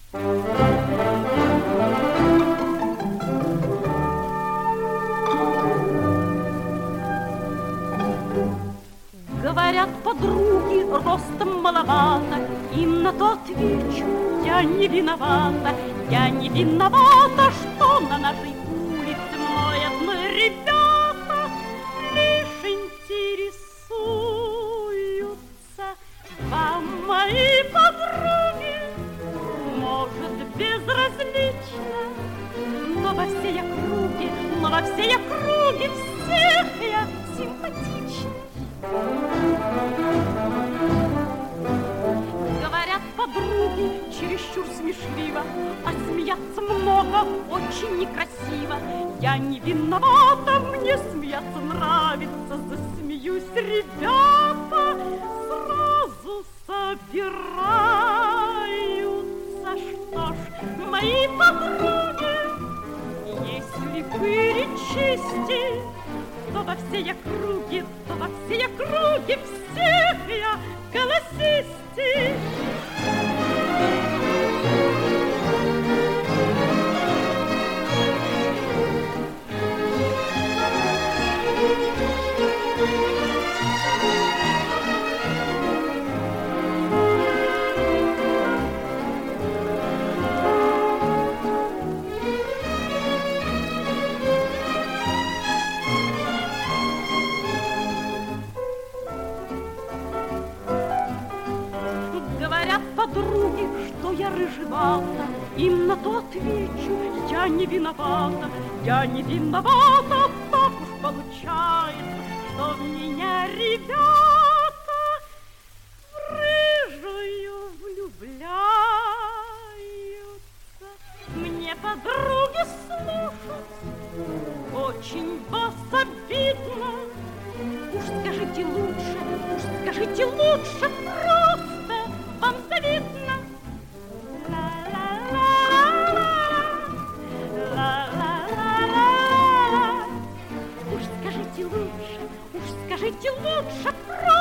Говорят подруги, ростом маловато, им на то отвечу, я не виновата. Я не виновата, что на нашей улице мной одной ребята лишь интересуются. Вам мои подруги, может, безразлично, но во всей округе всех я симпатична. Говорят подруги, чересчур смешливо, а смеяться много, очень некрасиво. Я не виновата, мне смеяться нравится, засмеюсь, ребята сразу собираются. Что ж, мои подруги, если перечесть, то во всей округе всех я голосистей. Подруги, что я рыжевата, им на то отвечу, я не виновата. Я не виновата, так уж получается, что в меня ребята в рыжую влюбляются. Мне подруги слушать очень вас обидно. Уж скажите лучше просто, вам завидно. Ла-ла-ла-ла-ла-ла. Уж скажите лучше, просто.